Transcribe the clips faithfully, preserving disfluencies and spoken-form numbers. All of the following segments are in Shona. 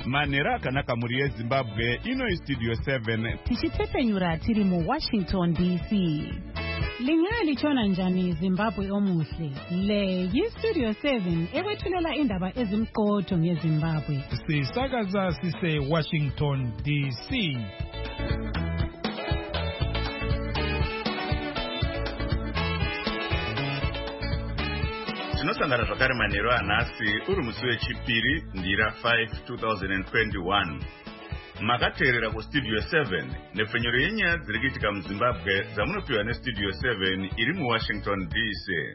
Manera akanaka muri yeZimbabwe ino iStudio seven. Tichitepenyura tiri mu Washington D C. Lingali chona njani Zimbabwe omuhle. Le yiStudio seven ewethulela indaba ezimqotho ngeZimbabwe. Sisakaza sise Washington D C. Tinosangana zvakare manheru anhasi uri musi wechipiri ndira five two thousand twenty-one. Makateerera kuStudio seven nepfenyuro yenyaya dziri kuitika muZimbabwe dzamunopiwa neStudio seven iri muWashington D C.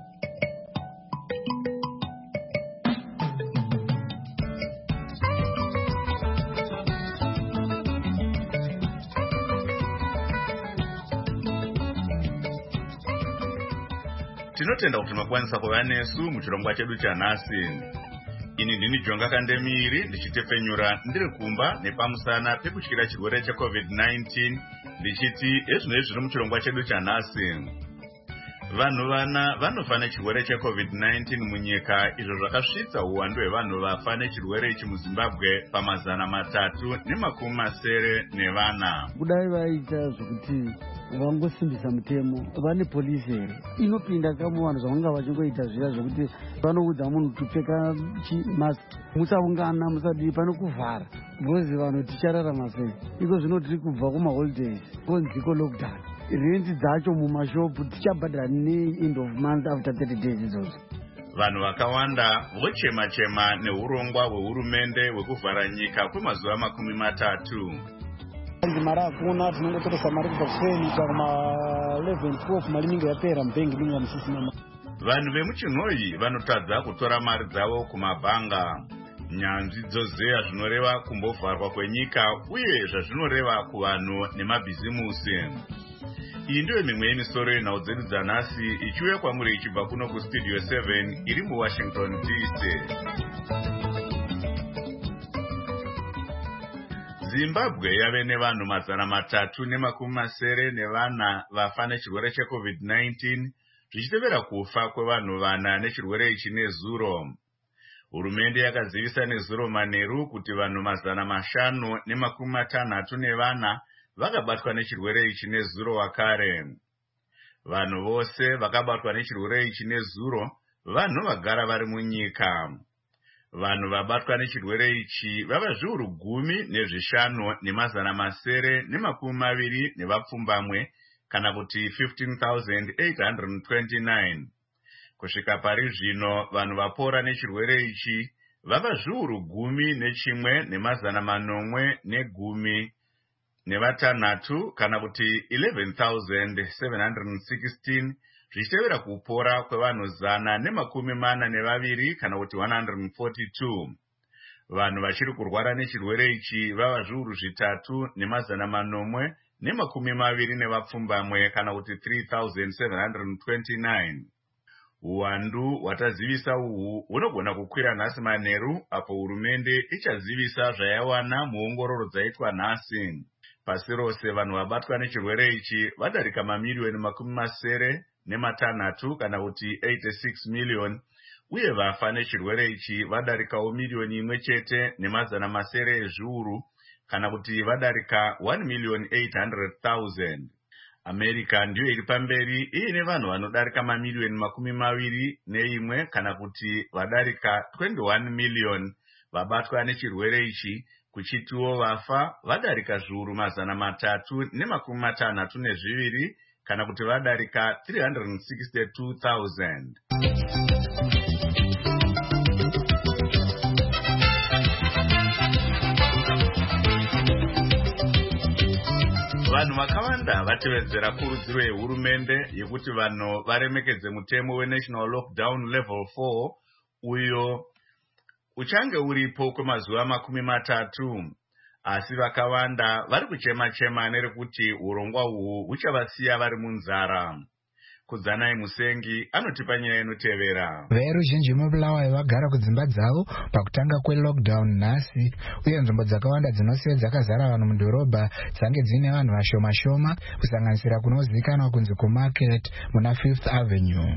Tinotenda kuti makwanisa kuva nesu muchirongwa chedu chanhasi. Ini ndini Jonga Kandemiri ndichitepfenyura ndiri kumba nepamusana pekutyira chirwere cheCovid nineteen ndichiti ezvino zviri muchirongwa chedu chanhasi. Vanhu vana vanofa nechirwere cheCovid nineteen munyika, izvo zvakasvitsa uwandu hwevanhu vafa nechirwere ichi muZimbabwe pamazana matatu nemakumi masere nevana. Kudai vaita zvokuti vangosimbisa mutemo vane polisi here inopinda kamo vanhu zvavanga vachingoita zviya zvokuti vanoudza munhu kupfeka mask, musaungana, musadii, pane kuvhara because vanhu tichararama sei. Iko zvino tiri kubva kumaholidays konziko lockdown, rendi dzacho mumashopu tichabhadhara ne-end of month after thirty days izvozvo. Vanhu vakawanda vochema-chema neurongwa hwehurumende hwekuvhara nyika kwemazuva makumi matatu. Mari hakuna, tinongotoresa mari kubva kuseni kuma eleven twelve mari inenge yapera mubhengi inenge musisina. Vanhu vemuchinhoyi vanotadza kutora mari dzavo kumabhanga. Nyanzvi dzozeya zvinoreva kumbovharwa kwenyika uye zvazvinoreva kuvanhu nemabhizimusi. Iyi ndiyo mimwe yemisoro yenhau dzedu dzanhasi ichiuya kwamuri ichibva kuno kuStudio seven iri muWashington D C. Zimbabwe yave nevanhu mazana matatu nemakumi masere nevana vafa nechirwere cheCovid nineteen, zvichitevera kufa kwevanhu vana nechirwere ichi nezuro. Hurumende yakazivisa nezuro manheru kuti vanhu mazana mashanu nemakumi matanhatu nevana vakabatwa nechirwere ichi nezuro wakare. Vanhu vose vakabatwa nechirwere ichi nezuro vanhu vagara vari munyika. Vanhu vabatwa nechirwere ichi vava zviuru gumi nezvishanu nemazana masere nemakumi maviri nevapfumbamwe, kana kuti fifteen thousand eight hundred twenty-nine. Kusvika pari zvino vanhu vapora nechirwere ichi vava zviuru gumi nechimwe nemazana manomwe negumi nevatanhatu, kana kuti eleven thousand seven hundred sixteen, zvichitevera kupora kwevanhu zana nemakumi mana nevaviri, kana kuti one hundred forty-two. Vanhu vachiri kurwara nechirwere ichi vava zviuru zvitatu nemazana manomwe nemakumi maviri nevapfumbamwe, kana kuti three thousand seven hundred twenty-nine. Uwandu hwatazivisa uhu hunogona kukwira nhasi manheru apo hurumende ichazivisa zvayawana muongororo dzaitwa nhasi. Pasi rose vanhu vabatwa nechirwere ichi vadarika mamiliyoni makumi masere nematanhatu, kana kuti eighty-six million, uye vafa nechirwere ichi vadarikawo miliyoni imwe chete nemazana masere ezviuru, kana kuti vadarika one million eight hundred thousand. America ndiyo iri pamberi iine vanhu vanodarika mamiliyoni makumi maviri neimwe, kana kuti vadarika twenty-one million vabatwa nechirwere ichi, kuchitiwo vafa vadarika zviuru mazana matatu nemakumi matanhatu nezviviri, kana kuti vadarika three hundred sixty-two thousand. Vanhu vakawanda vatevedzera kurudziro yehurumende yekuti vanhu varemekedze mutemo weNational Lockdown Level four uyo uchange uripo kwemazuva makumi matatu. Asi vakawanda vari kuchema-chema nerekuti urongwa uhu huchavasiya vari munzara. Kudzanai Musengi anotipa nyaya inotevera. Veruzhinji mubulawayo vagara kudzimba dzavo pakutanga kwelockdown nhasi, uye nzvimbo dzakawanda dzinosiya dzakazara vanhu mudhorobha dzange dzine vanhu vashoma shoma, kusanganisira kunozivikanwa kunzi kumarket muna Fifth Avenue.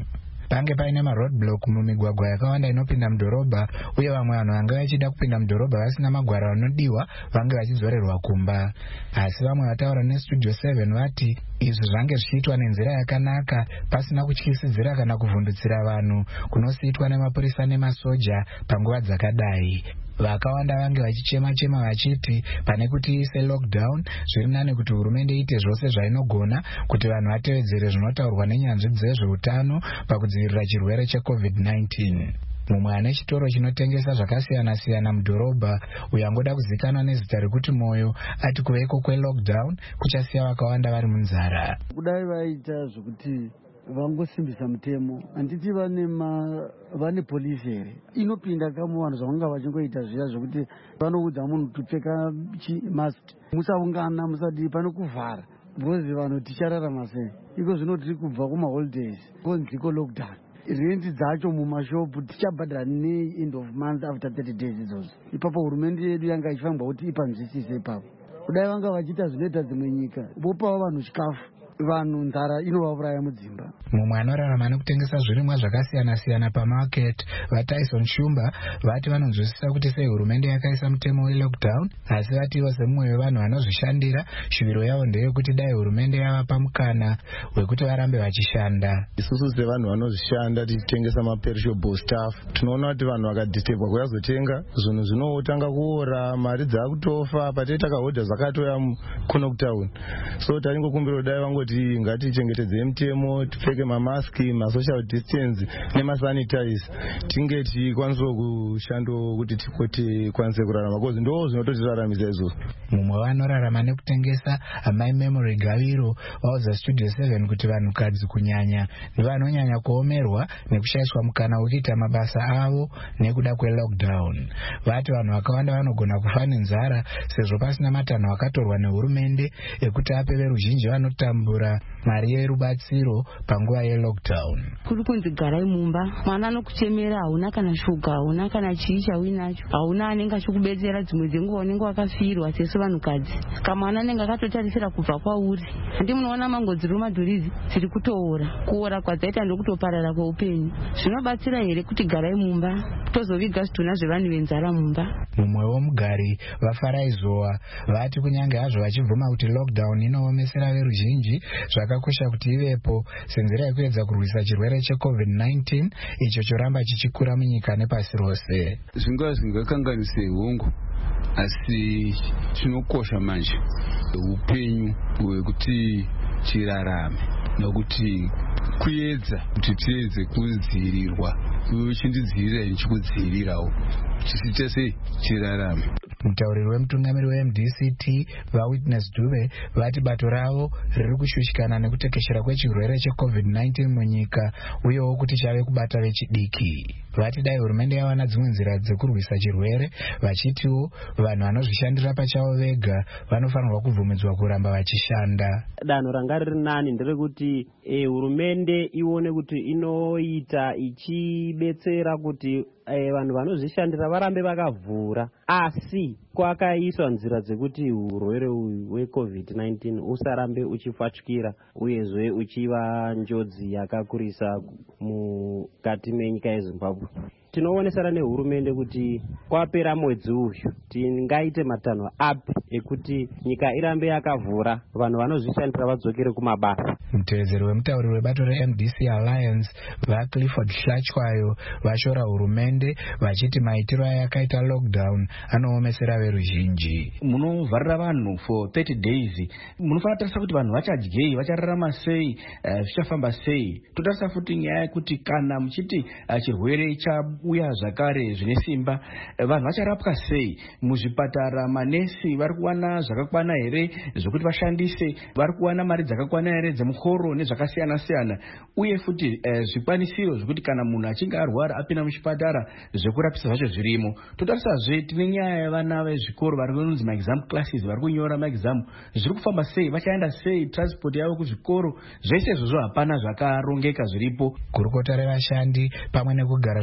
pange paine maroadblock mumigwagwa yakawanda inopinda mudhorobha, uye vamwe vanhu vange vachida kupinda mudhorobha vasina magwaro anodiwa vange vachidzorerwa kumba. Asi vamwe vataura nestudio seven vati izvi zvange zvichiitwa nenzira yakanaka pasina kutyisidzira kana kuvhundutsira vanhu kunosiitwa nemapurisa nemasoja panguva dzakadai. Vakawanda vange vachichema-chema vachiti pane kuti ise lockdown zviri nani kuti hurumende iite zvose zvainogona kuti vanhu vatevedzere zvinotaurwa nenyanzvi dzezveutano pakudzivirira chirwere checovid nineteen. Mumwe ane chitoro chinotengesa zvakasiyana-siyana mudhorobha uyo angoda kuzikanwa nezita rekuti Moyo ati kuveko kwelockdown kuchasiya vakawanda vari munzara. Kudai vaita zvokuti vangosimbisa mutemo, handiti vane ma vane polisi here inopinda kamo vanhu zvavanga vachingoita zviya zvokuti vanoudza munhu kupfeka mask, musaungana, musadi pane kuvhara because vanhu tichararama sei. Iko zvino tiri kubva kumaholidays konziko lockdown, rendi dzacho mumashopu tichabhadhara ne-end of month after thirty days izvozvo. Ipapo hurumende yedu yanga ichifamba kuti ipanzwisise ipapo. Kudai vanga vachiita zvinoita dzimwe nyika vopawo vanhu chikafu, vanhu nzara inovauraya mudzimba. Mumwe anorarama nekutengesa zvirimwa zvakasiyana-siyana pamarket vaTyson Shumba vati vanonzwisisa kuti sei hurumende yakaisa mutemo welockdown, asi vatiwo semumwe wevanhu vanozvishandira shuviro yavo ndeyekuti dai hurumende yavapa mukana wekuti varambe vachishanda. Isusu sevanhu vanozvishanda tichitengesa maperishable stuff tinoona kuti vanhu vakadhistebwa kuyazotenga zvinhu zvinotanga kuora, mari dzakutofa patei takahodha zvakatoya kuno kutauni. So taringokumbira dai vangoti ngatichengetedze mutemo, tipfeke mamaski, masocial distance nemasanitize, tinge tikwanisa kushanda kuti tikwanise kurarama because ndo zvinototiraramisa izvozvo. Mumwe vanorarama nekutengesa amai Memory Gaviro vaudza Studio seven kuti vanhukadzi kunyanya nevanonyanya kuomerwa nekushayiswa mukana wekuita mabasa avo nekuda kwelockdown. Vati vanhu vakawanda vanogona kufa nenzara sezvo pasina matanho akatorwa nehurumende ekuti ape veruzhinji vanotambura mari yerubatsiro panguva yelockdown. Kuri kunzi garai mumba, mwana anokuchemera, hauna kana shuga, hauna kana chii chauinacho, hauna anenge achikubetsera, dzimwe dzenguva unenge wakafirwa sesu vanhukadzi. Saka mwana anenge akatotarisira kubva kwauri. Handi munoona mangodzi rumadhurizi dziri kutoora, kuora kwadzaita ndokutoparara kweupenyu. Zvinobatsira here kuti garai mumba tozoviga zvitunha zvevanhu venzara mumba? Mumwewo mugari vaFaraizoa vati kunyange hazvo vachibvuma kuti lockdown inoomesera veruzhinji, zvakakosha kuti ivepo senzira yekuedza kurwisa chirwere checovid nineteen icho choramba chichikura munyika nepasi rose. Zvingava zvingakanganise hongu, asi chinokosha manje upenyu hwekuti tirarame nokuti kuedza kuti tiedze kudzivirirwa, uchindidzivirira ndichikudzivirirawo, tisite sei tirarame. Mutauriri wemutungamiri weM D C T vaWitness Dube vati bato ravo riri kushushikana nekutekeshera kwechirwere checovid nineteen munyika uyewo kuti chave kubata vechidiki. Vati dai hurumende yawana dzimwe nzira dzekurwisa chirwere, vachitiwo vanhu vanozvishandira pachavo vega vanofanirwa kubvumidzwa kuramba vachishanda. Danho ranga riri nani nderekuti e, hurumende ione kuti inoita ichibetsera kuti e, vanhu vanozvishandira varambe vakavhura, asi kwakaiswa nzira dzekuti urwere hwecovid nineteen usarambe uchifachukira uyezve uchiva njodzi yakakurisa mukati menyika yeZimbabwe. Tinoonesana nehurumende kuti kwapera mwedzi uyu tingaite matanho api ekuti nyika irambe yakavhura, vanhu vanozvishandira vadzokere kumabasa. Mutevedzeri wemutauriri webato reM D C Alliance vaClifford Hlachwayo vashora hurumende vachiti maitiro ayakaita lockdown anoomesera veruzhinji. Munovharira vanhu for thirty days, munofanira kutarisa kuti vanhu vachadyei, vachararama sei, zvichafamba sei. Totarisa futi nyaya yekuti kana muchiti chirwere chauya zvakare zvine simba, vanhu vacharapwa sei, muzvipatara manesi vari kuwana zvakakwana here zvokuti vashandise, vari kuwana mari dzakakwana here dzemukoro nezvakasiyana siyana, uye futi eh, zvikwanisiro zvokuti kana munhu achinge arwara apinda muchipatara zvekurapisa zvacho zvirimo. Totarisazve tine nyaya yevana vezvikoro vari kunonzi maexam classes, vari kunyora maexam, zviri kufamba sei, vachaenda sei, transport yavo kuzvikoro, zvese izvozvo hapana zvakarongeka zviripo. Gurukota revashandi pamwe nekugara zvakanaka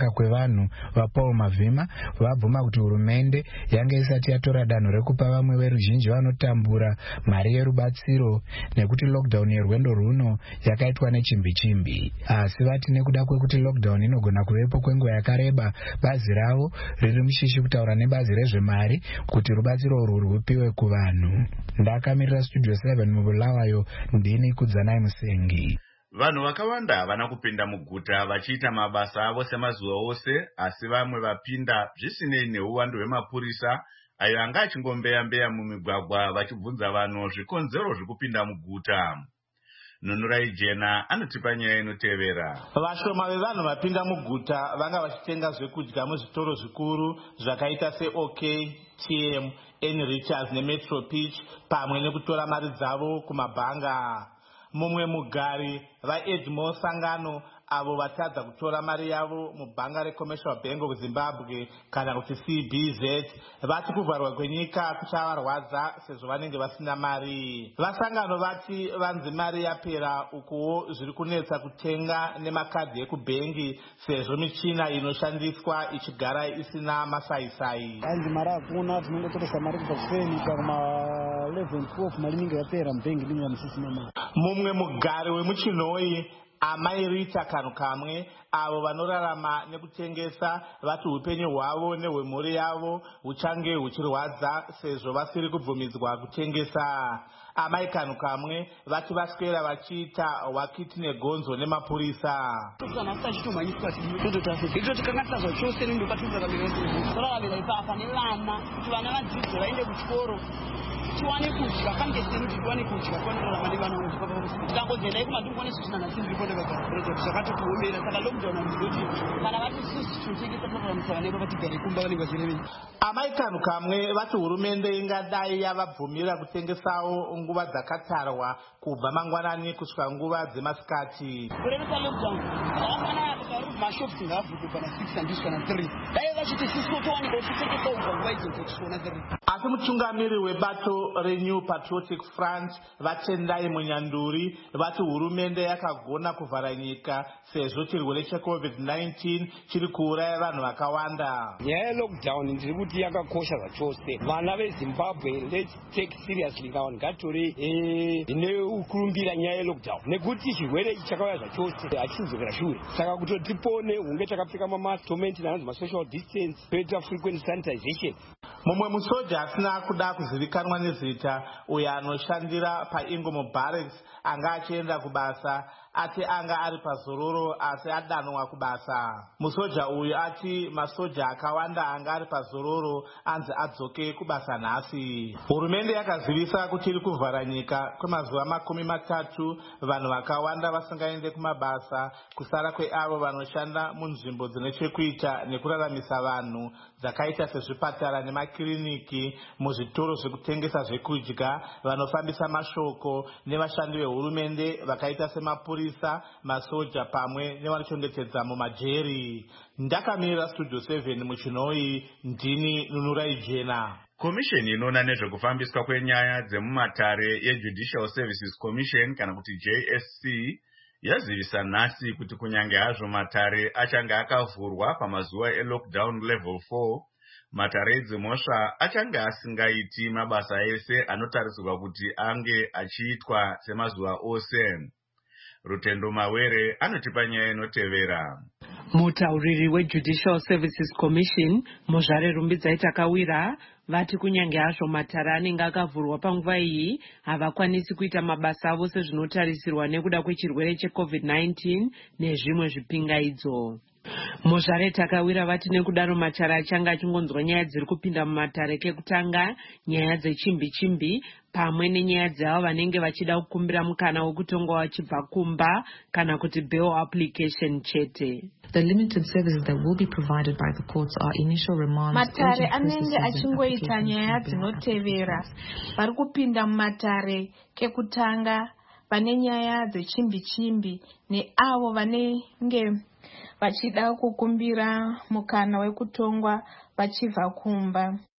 kutenga kwevanhu vaPaul Mavhima vabvuma kuti hurumende yange isati yatora danho rekupa vamwe veruzhinji vanotambura mari yerubatsiro nekuti lockdown yerwendo runo yakaitwa nechimbi chimbi. Asi vati nekuda kwekuti lockdown inogona kuvepo kwenguva yakareba, bazi ravo riri mushishi kutaura nebazi rezvemari kuti rubatsiro urwu rwupiwe kuvanhu. Ndakamirira Studio seven mubulawayo, ndini Kudzanai Musengi. Vanhu vakawanda havana kupinda muguta vachiita mabasa avo semazuva ose, asi vamwe vapinda zvisinei neuwandu hwemapurisa ayo anga achingombeya-mbeya mumigwagwa vachibvunza vanhu zvikonzero zvekupinda muguta. Nunurai Jena anotipa nyaya inotevera. Vashoma vevanhu vapinda muguta vanga vachitenga zvekudya muzvitoro zvikuru zvakaita seOK, T M, N Richards neMetro Pitch pamwe nekutora mari dzavo kumabhanga. Mumwe mugari vaEdmo Sangano avo vatadza kutora mari yavo mubhanga reCommercial Bank of Zimbabwe kana kuti C B Z vati kuvharwa kwenyika kuchavarwadza sezvo vanenge vasina mari. Vasangano vati vanzi mari yapera ukuwo zviri kunetsa kutenga nemakadhi ekubhengi sezvo michina inoshandiswa ichigara isina masaisai. Anzi mari hakuna, tinongotoresa mari kubva kuseni kuma eleven twelve mari inenge yapera mubhengi ndinge yamusisina mari. Mumwe mugari wemuchinoi Amai Rita Kanu Kamwe avo vanorarama nekutengesa vati upenyu hwavo nehwemhuri yavo huchange huchirwadza sezvo vasiri kubvumidzwa kutengesa. Amai Kanu Kamwe vati vaswera vachiita hwakiti negonzo nemapurisa. Tiwane kudya kange sini tiwane kudya kwanira mali vana tikangodzenda ikumadungone sisina nasindi ripode project zvakati kuombera saka lockdown ndoti kana vati sisi tuchengeta program tsavaneko vatigare kumba vanenge vachireveni. Amai Kanu Kamwe vati hurumende ingadai yavabvumira kutengesawo nguva dzakatarwa kubva mangwanani kusvika nguva dzemasikati. Kurevesa lockdown havana mashops ngavhurwe pana six and kana three dai vachiti sisi totowanika kuti titengesa ubva nguva idzodzo kusvika three. Asi mutungamiri webato Renew Patriotic Front vatendai Munyanduri vati hurumende yakagona kuvhara nyika sezvo chirwere cheCovid nineteen chiri kuuraya vanhu vakawanda. Nyaya yelockdown ndiri kuti yakakosha zvachose. Vana veZimbabwe let's take seriously now ngatore nekurumbira nyaya yelockdown nekuti chirwere ichi chakauya zvachose hachizodzokera shure. Saka kuti tipone hunge takapfeka mamask tomaintain masocial distance toita frequent sanitization. Mumwe musoja asina kuda kuzivikanwa nezita uyo anoshandira paIngomo Barracks anga achienda kubasa ati anga ari pazororo asi adanwa kubasa. Musoja uyu ati masoja akawanda anga ari pazororo anzi adzoke kubasa nhasi. Hurumende yakazivisa kuti iri kuvhara nyika kwemazuva makumi matatu vanhu vakawanda vasingaende kumabasa kusara kweavo vanoshanda munzvimbo dzine chekuita nekuraramisa vanhu dzakaita sezvipatara nemakiriniki, muzvitoro zvekutengesa zvekudya, vanofambisa mashoko nevashandi vehurumende vakaita semapurisa, masoja pamwe nevanochengetedza mumajeri. Ndakamirira Studio seven muchinoi, ndini Nunurai Jena. Komisheni inoona nezvekufambiswa kwenyaya dzemumatare yeJudicial Services Commission kana kuti J S C yazivisa nhasi kuti kunyange hazvo matare achange akavhurwa pamazuva elockdown level four, matare edzimhosva achange asingaiti mabasa ese anotarisirwa kuti ange achiitwa semazuva ose. Rutendo Mawere anotipa nyaya inotevera. Mutauriri weJudicial Services Commission Mozhare Rumbidzai Takawira vati kunyange hazvo matare anenge akavhurwa panguva iyi havakwanisi kuita mabasa avo sezvinotarisirwa nekuda kwechirwere cheCovid nineteen nezvimwe zvipingaidzo. Mozhare Takawira vati nekudaro matare achange achingonzwa nyaya dziri kupinda mumatare kekutanga, nyaya dzechimbi chimbi pamwe nenyaya dzavo vanenge vachida kukumbira mukana wekutongwa vachibva kumba kana kuti bail application chete. The limited services that will be provided by the courts are initial remands. Matare anenge achingoita nyaya dzinotevera. Vari kupinda mumatare kekutanga vane nyaya dzechimbi chimbi neavo vanenge vachida kukumbira mukana wekutongwa vachibva kumba.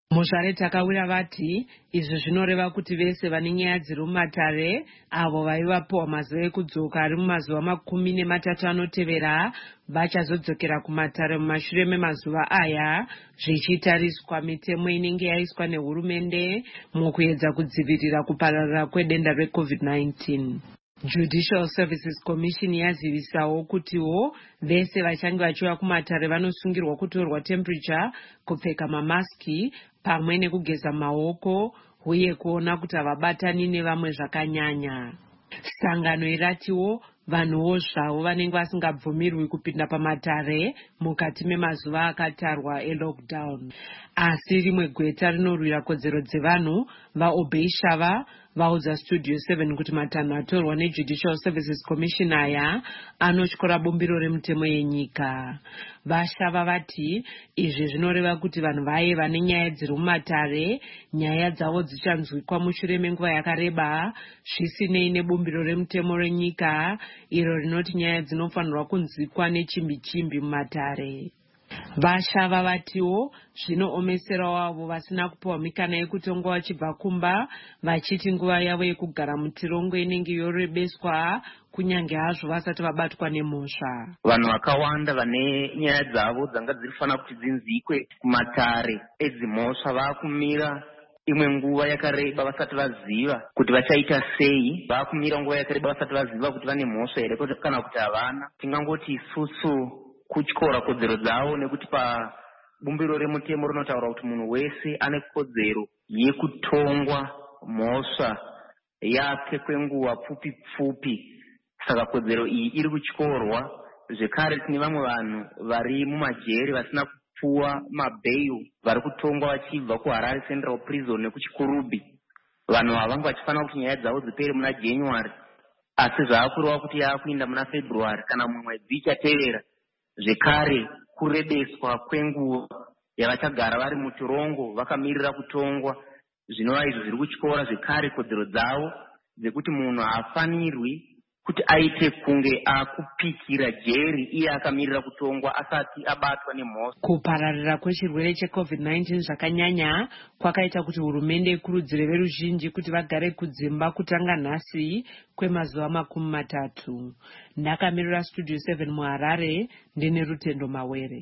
Muzvare takawira vati izvi zvinoreva kuti vese vane nyaya dziri mumatare avo vaivapiwa mazuva ekudzoka ari mumazuva makumi nematatu anotevera vachazodzokera kumatare mumashure memazuva aya, zvichitariswa mitemo inenge yaiswa nehurumende mukuedza kudzivirira kupararira kwedenda recovid nineteen. Judicial Services Commission yazivisawo kutiwo vese vachange vachiuya kumatare vanosungirwa kutorwa temperature, kupfeka mamaski pamwe nekugeza maoko uye kuona kuti havabatani nevamwe zvakanyanya. Sangano iratiwo vanhuwo zvavo vanenge vasingabvumirwi kupinda pamatare mukati memazuva akatarwa elockdown. Asi rimwe gweta rinorwira kodzero dzevanhu vaObey Shava vaudza Studio seven kuti matanho atorwa neJudicial Services Commission aya anotyora bumbiro remutemo yenyika. Vashava vati izvi zvinoreva kuti vanhu vaye vane nyaya dziri mumatare nyaya dzavo dzichanzwikwa mushure menguva yakareba zvisinei nebumbiro remutemo renyika iro rinoti nyaya dzinofanirwa kunzwikwa nechimbi chimbi mumatare. Vashava vatiwo zvinoomesera wavo vasina kupiwa mikana yekutonga vachibva kumba vachiti nguva yavo yekugara mutirongo inenge yorebeswa kunyange hazvo vasati vabatwa nemhosva. Vanhu vakawanda vane nyaya dzavo dzanga dzirifanira kuti dzinzwikwe kumatare edzimhosva vakumira imwe nguva yakareba vasati vaziva kuti vachaita sei, vakumira nguva yakareba vasati vaziva kuti vane mhosva here kana kuti havana. Tingangoti isusu kutyora kodzero dzavo nekuti pabumbiro remutemo rinotaura kuti munhu wese ane kodzero yekutongwa mhosva yake kwenguva pfupi pfupi. Saka kodzero iyi iri kutyorwa. Zvekare tine vamwe vanhu vari mumajeri vasina kupuwa mabail vari kutongwa vachibva kuHarare Central Prison nekuchikurubhi. Vanhu ava vanga vachifanira kuti nyaya dzavo dzipere muna January asi zvaakureva kuti yaakuinda muna February kana mumwedzi ichatevera. Zvekare kurebeswa kwenguva yavachagara vari mutirongo vakamirira kutongwa zvinova izvo zviri kutyora zvekare kodzero dzavo dzekuti munhu haafanirwi kuti aite kunge akupikira jeri iye akamirira kutongwa asati abatwa nemhosva. Kupararira kwechirwere checovid nineteen zvakanyanya kwakaita kuti hurumende ikurudzire veruzhinji kuti vagare kudzimba kutanga nhasi kwemazuva makumi matatu. Ndakamirira Studio seven muHarare ndine Rutendo Mawere.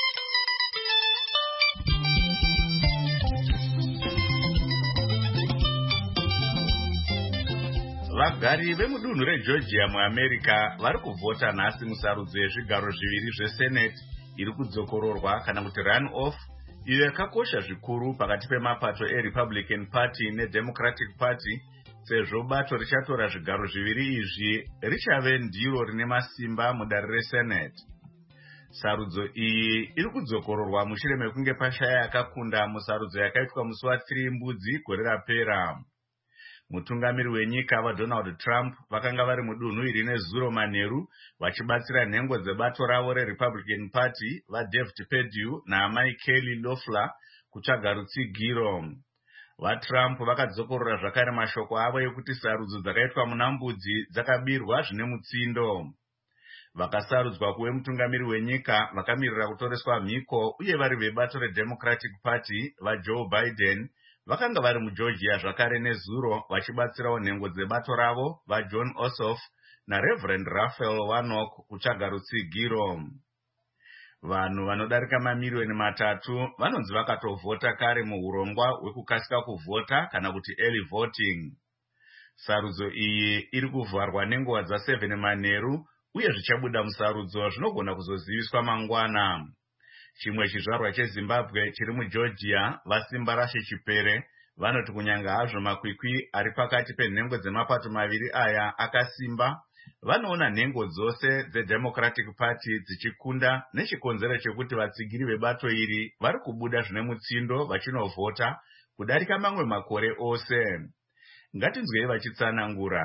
Vagari vemudunhu reGeorgia muAmerica vari kuvhota nhasi musarudzo yezvigaro zviviri zveSenate iri kudzokororwa kana kuti run off, iyo yakakosha zvikuru pakati pemapato eRepublican Party neDemocratic Party sezvo bato richatora zvigaro zviviri izvi richave ndiro rine masimba mudare reSenate. Sarudzo iyi iri kudzokororwa mushure mekunge pashaya yakakunda musarudzo yakaitwa musi wathiri mbudzi gore rapera. Mutungamiri wenyika vaDonald Trump vakanga vari mudunhu iri nezuro manheru vachibatsira nhengo dzebato ravo reRepublican Party vaDavid Perdue naamai Kelly Loeffler kutsvaga rutsigiro. VaTrump vakadzokorora zvakare mashoko avo ekuti sarudzo dzakaitwa muna mbudzi dzakabirwa zvine mutsindo. Vakasarudzwa kuve mutungamiri wenyika vakamirira kutoreswa mhiko uye vari vebato reDemocratic Party vaJoe Biden vakanga vari muGeorgia zvakare nezuro vachibatsirawo nhengo dzebato ravo vaJohn Ossoff naReverend Raphael Warnock kutsvaga rutsigiro. Vanhu vanodarika mamiliyoni matatu vanonzi vakatovhota kare muurongwa hwekukasika kuvhota kana kuti early voting. Sarudzo iyi iri kuvharwa nenguva dzaseven manheru uye zvichabuda musarudzo zvinogona kuzoziviswa mangwana. Chimwe chizvarwa cheZimbabwe chiri muGeorgia vasimba Rashe Chipere vanoti kunyanga hazvo makwikwi ari pakati penhengo dzemapato maviri aya akasimba, vanoona nhengo dzose dzeDemocratic Party dzichikunda nechikonzero chekuti vatsigiri vebato iri vari kubuda zvine mutsindo vachinovhota kudarika mamwe makore ose. Ngatinzwei vachitsanangura.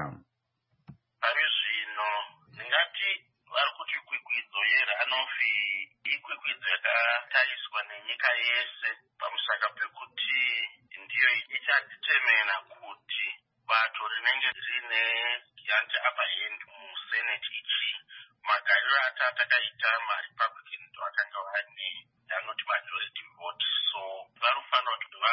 Pari zvino ndingati vari kuti kwikwidzo yeRanofi ikwikwidzo yakatariswa nenyika yese pamusaka pekuti ndiyo ichadetermina kuti bato rinenge rine yanje upper hand muSenate ichi magariro atakaita maRepublican vakanga vane anoti majority vote, so vanofanira kuti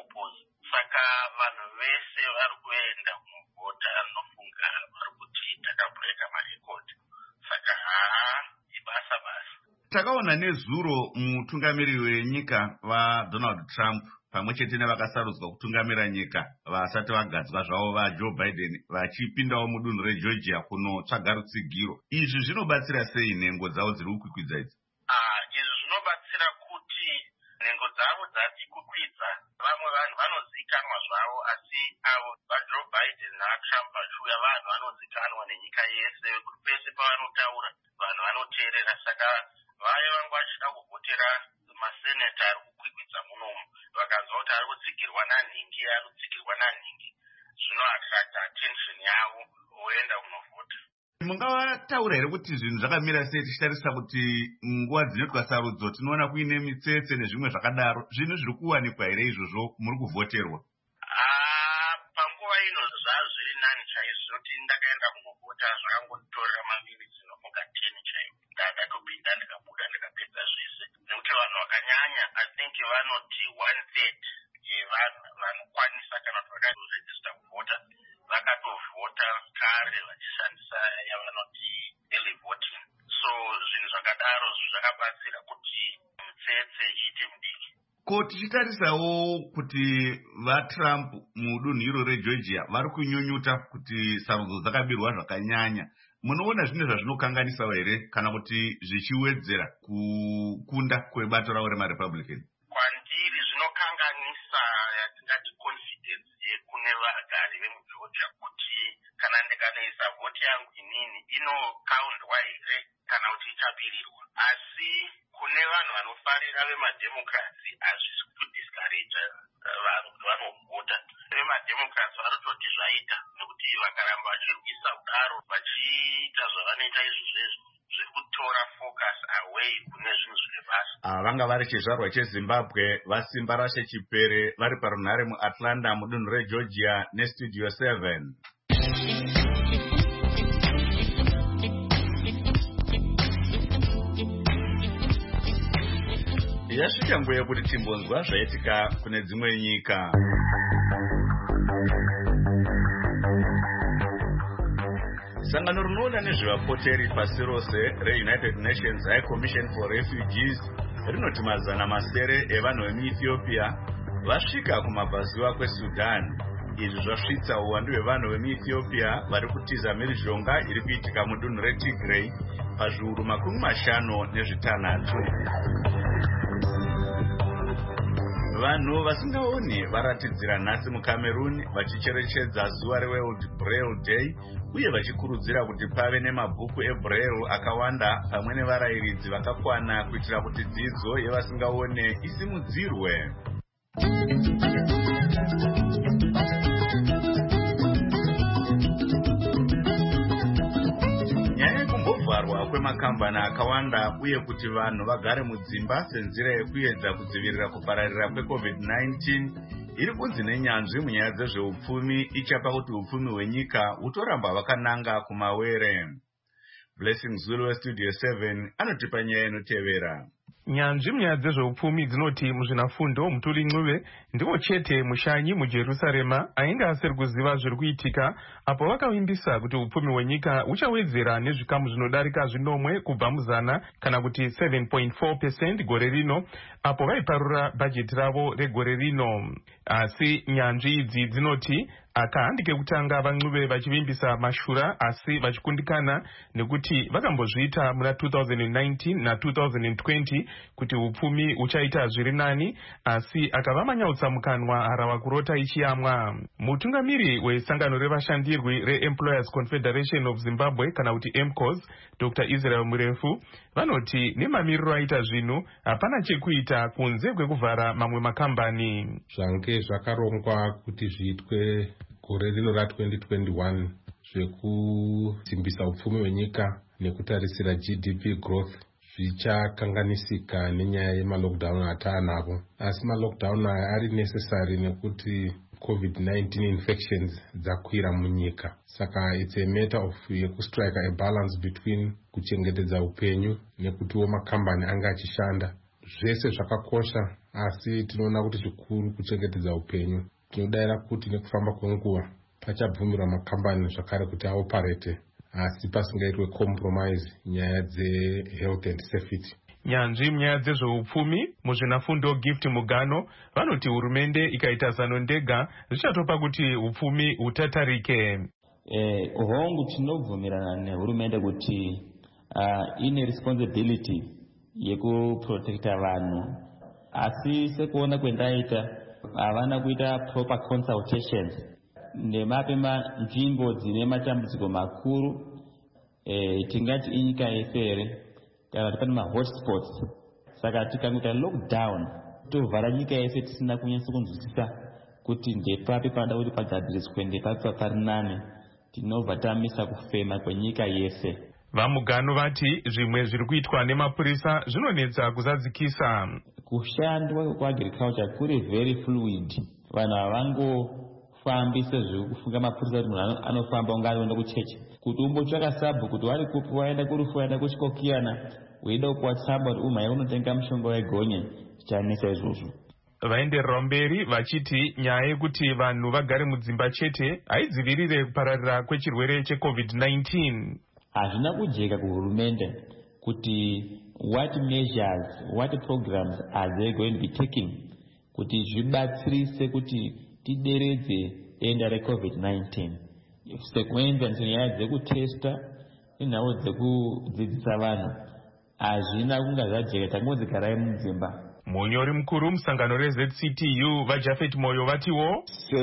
kuopoza. Saka vanhu vese vari kuenda kunovhota anofunga vari kuti takabhureka marekodhi. Saka haa ibasa basa. Takaona nezuro mutungamiriri wenyika vaDonald Trump pamwe chete nevakasarudzwa kutungamira nyika vasati vagadzwa zvavo vaJoe Biden vachipindawo mudunhu reGeorgia kunotsvaga rutsigiro. Izvi zvinobatsira sei nhengo dzavo dziri kukwikwidza idzi? Ah, izvi zvinobatsira kuti nhengo dzavo dzati kukwidza. Vamwe vanhu vanozikanwa zvavo, asi avo vaJoe Biden naTrump vachiuya vanhu vanozikanwa nenyika yese, kuti pese pavanotaura vanhu vanoteerera. Saka vaya vanga vachida kuvhotera maseneta ari kukwikwidza munomu, vakazwa kuti ari kutsigirwa nanhingi, ari kutsigirwa nanhingi, zvinoattracta attention yavo voenda kunovhota. Mungavataura here kuti zvinhu zvakamira sei tichitarisa kuti nguva dzinoitwa sarudzo tinoona kuine mitsetse nezvimwe zvakadaro? Zvinhu zviri kuwanikwa here izvozvo muri kuvhoterwa? Panguva ino zvazviri nani chaizvo, noti ndakaenda kunovhota zvakangonditorera maminitsi inofunga ten chaivo, ndatopinda ndikabuda ndikapedza zvese, nekuti vanhu vakanyanya I think vanoti one third yevanhu vanokwanisa kana kuti vakaregista kuvhota vakatovhota kare vachishandisa yavanoti early voting. So zvinhu zvakadaro zvakabatsira kuti mutsetse iite mudiki. Ko tichitarisawo kuti vaTrump mudunhu iro reGeorgia vari kunyunyuta kuti sarudzo dzakabirwa zvakanyanya, munoona zvine zvazvinokanganisawo here kana kuti zvichiwedzera kukunda kwebato ravo remaRepublican? Kwandiri zvinokanganisa yatingati confidence yekune vagari vemuGeorgia kuti kana ndikanoisa vhoti yangu inini inokaundwa here kana kuti ichabirirwa. Asi kune vanhu vanofarira vemadhemokrasi hazvisi kudiscourage vanhu kuti vanovhota. Vemadhemokrasi varototi zvaita, nekuti vakaramba vachirwisa kudaro vachiita zvavanoita izvozvezvo zvekutora focus away kune zvinhu zvine basa. Vanga vari chizvarwa cheZimbabwe vasimba rashe Chipere vari parunhare muAtlanta mudunhu reGeorgia neStudio seven. Yasvika nguva yekuti timbonzwa zvaitika kune dzimwe nyika. Sangano rinoona nezvevapoteri pasi rose reUnited Nations High Commission for Refugees rinoti mazana masere evanhu vemuEthiopia vasvika kumabvazuva kweSudan. Izvi zvasvitsa uwandu hwevanhu vemuEthiopia vari kutiza mhirizhonga iri kuitika mudunhu reTigray pazviuru makumi mashanu nezvitanhatu. Vanhu vasingaoni varatidzira nhasi muCameroon vachicherechedza zuva reWorld Braille Day uye vachikurudzira kuti pave nemabhuku eBraille akawanda pamwe nevarayiridzi vakakwana kuitira kuti dzidzo yevasingaone isimudzirwe. Kuvharwa kwemakambani akawanda uye kuti vanhu vagare mudzimba senzira yekuedza kudzivirira kupararira kweCovid nineteen iri kunzi nenyanzvi munyaya dzezveupfumi ichapa kuti upfumi hwenyika hutoramba hwakananga kumawere. Blessing Zulu weStudio seven anotipa nyaya inotevera. Nyanzvi munyaya dzezveupfumi dzinoti muzvinafundo Muturi Ncube ndiwo chete mushanyi muJerusarema ainge asiri kuziva zviri kuitika apo vakavimbisa kuti upfumi hwenyika huchawedzera nezvikamu zvinodarika zvinomwe kubva muzana kana kuti seven point four percent gore rino apo vaiparura bhajeti ravo regore rino. Asi nyanzvi idzi dzinoti aka handike kutanga vaNcube vachivimbisa mashura asi vachikundikana nekuti vakambozviita muna two thousand nineteen na two thousand twenty kuti upfumi uchaita zviri nani asi akavamanyautsa mukanwa harava kurota ichiyamwa. Mutungamiri wesangano revashandirwi reEmployers Confederation of Zimbabwe kana kuti E M C O S Doctor Israel Murefu vanoti nemamiriro aita zvinhu hapana chekuita kunze kwekuvhara mamwe makambani. Zvange zvakarongwa kuti zviitwe gore rino ra twenty twenty-one zvekusimbisa upfumi hwenyika nekutarisira G D P growth zvichakanganisika nenyaya yemalockdown ataanavo. Asi malockdown aya ari necessary nekuti COVID nineteen infections dzakwira munyika. Saka it's a matter of yekustrike a balance between kuchengetedza upenyu nekutiwo makambani anga achishanda zvese zvakakosha, asi tinoona kuti zvikuru kuchengetedza upenyu. Tinodayira kuti nekufamba kwenguva pachabvumirwa makambani zvakare kuti aoperate, asi pasingaitwe compromise nyaya dzehealth and safety. Nyanzvi munyaya dzezveupfumi muzvinafundo Gift Mugano vanoti hurumende ikaita zano ndega zvichatopa kuti upfumi hutatarike. Eh, hongu tinobvumirana nehurumende kuti uh, ine responsibility yekuprotecta vanhu, asi sekuona kwendaita havana kuita proper consultations nemape nzvimbo dzine matambudziko makuru. Eh, tingati inyika yesere kana kuti pane mahotspots, saka tikangoita lockdown tovhara nyika yese tisina kunyasa kunzwisisa kuti ndepapi panoda kuti pagadziriswe, ndepapi pari nani, tinobva tamisa kufema kwenyika yese. Vamugano vati zvimwe zviri kuitwa nemapurisa zvinonetsa kuzadzikisa. Kushandwa kwaagriculture kuri very fluid, vanhu havangofambi sezviri kufunga mapurisa kuti munhu anofamba unga anoenda kuchechi, kuti umbotsvaka sabhu kuti wari kupi, waenda kurufu, waenda kuchikokiyana, weida kuwatsamba kuti umhanya unotenga mushonga wegonye, zichanesa izvozvo. Vaenderera mberi vachiti nyaya yekuti vanhu vagare mudzimba chete haidzivirire kupararira kwechirwere checovid nineteen. Hazvina kujeka kuhurumende kuti what measures, what programs are they going to be taking kuti zvibatsirise kuti tideredze denda recovid nineteen. Sekuenzanisa nyaya dzekutesta nenhau dzekudzidzisa vanhu hazvina kunga zvajeka, tangodzigarai mudzimba. Munyori mukuru musangano reZ C T U vaJafet Moyo vatiwo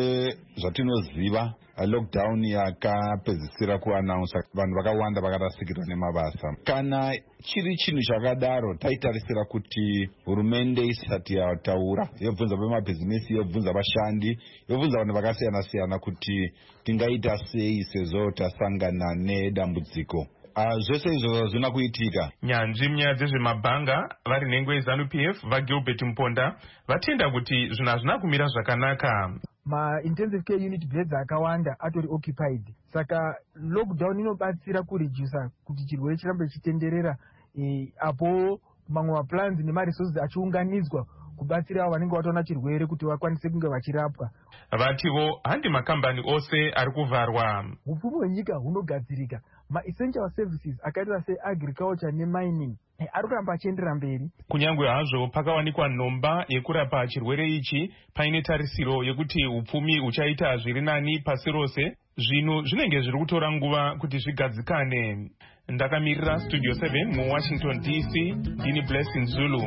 sezvatinoziva lockdown yakapedzisira kuannounce vanhu vakawanda vakarasikirwa nemabasa. Kana chiri chinhu chakadaro taitarisira kuti hurumende isati yataura yobvunza vemabhizinesi, yobvunza vashandi, yobvunza vanhu vakasiyana siyana kuti tingaita sei sezvo tasangana nedambudziko. Uh, zvese izvo zvina kuitika. Nyanzvi munyaya dzezvemabhanga vari nhengo yeZanu P F vaGilbert Mponda vatenda kuti zvinhu hazvina kumira zvakanaka. Ma-intensive care unit beds akawanda atori occupied, saka lockdown inobatsira kuredusa kuti chirwere chirambe chitenderera, eh, apo mamwe maplans nemaresources achiunganidzwa kubatsira avo vanenge vataona chirwere kuti vakwanise kunge vachirapwa. Vativo handi makambani ose ari kuvharwa. Upfumi hwenyika hunogadzirika. Ma-essential services akaita seagriculture nemining ari kuramba achienderera mberi. Kunyangwe hazvo pakawanikwa nhomba yekurapa chirwere ichi, paine tarisiro yekuti upfumi uchaita zviri nani pasi rose, zvinhu zvinenge zviri kutora nguva kuti zvigadzikane. Ndakamirira Studio seven muWashington D C, ndini Blessing Zulu.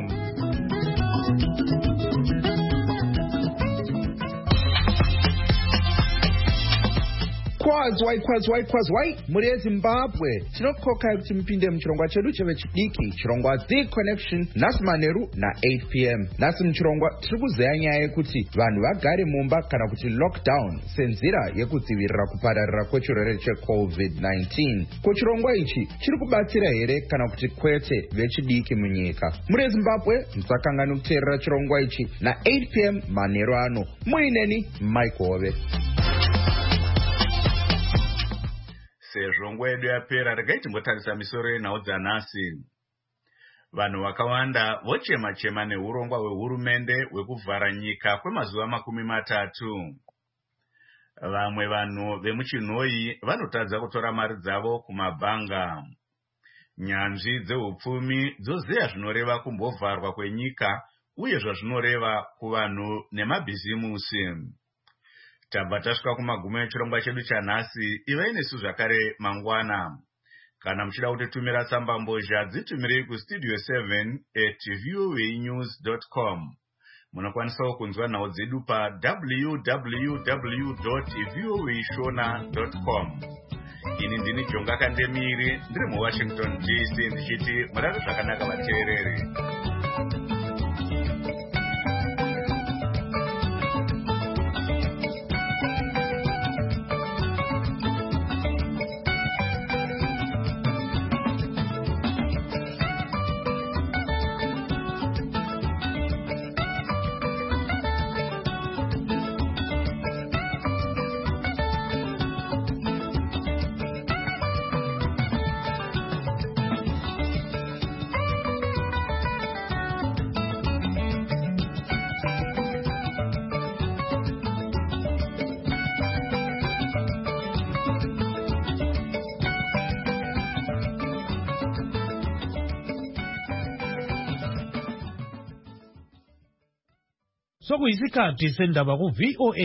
Kwazwai kwazwai kwazwai muri yeZimbabwe tinokokai kuti mupinde muchirongwa chedu chevechidiki, chirongwa The Connection, nhasi manheru na eight p m. Nhasi muchirongwa tiri kuzeya nyaya yekuti vanhu vagare mumba kana kuti lockdown senzira yekudzivirira kupararira kwechirwere checovid nineteen. Ko chirongwa ichi chiri kubatsira here kana kuti kwete vechidiki munyika? Muri yeZimbabwe musakangani kuteerera chirongwa ichi na eight p m manheru ano. Muineni Mike Hove. Sezvo nguva yedu yapera, regai timbotarisa misoro yenhau dzanhasi. Vanhu vakawanda vochema-chema neurongwa hwehurumende hwekuvhara nyika kwemazuva makumi matatu. Vamwe vanhu vemuchinhoi vanotadza kutora mari dzavo kumabhanga. Nyanzvi dzeupfumi dzoziya zvinoreva kumbovharwa kwenyika uye zvazvinoreva kuvanhu nemabhizimusi. Tabva tasvika kumagumo echirongwa chedu chanhasi. Ivai nesu zvakare mangwana. Kana muchida kutitumira tsamba mbozha, dzitumirei kustudio seven at voa news dot com. Munokwanisawo kunzwa nhau dzedu pa w w w dot voa shona dot com. Ini ndini Jonga Kandemiri, ndiri muWashington D C, ndichiti murare zvakanaka vateereri. sokuyisikhathi sendaba ku-V O A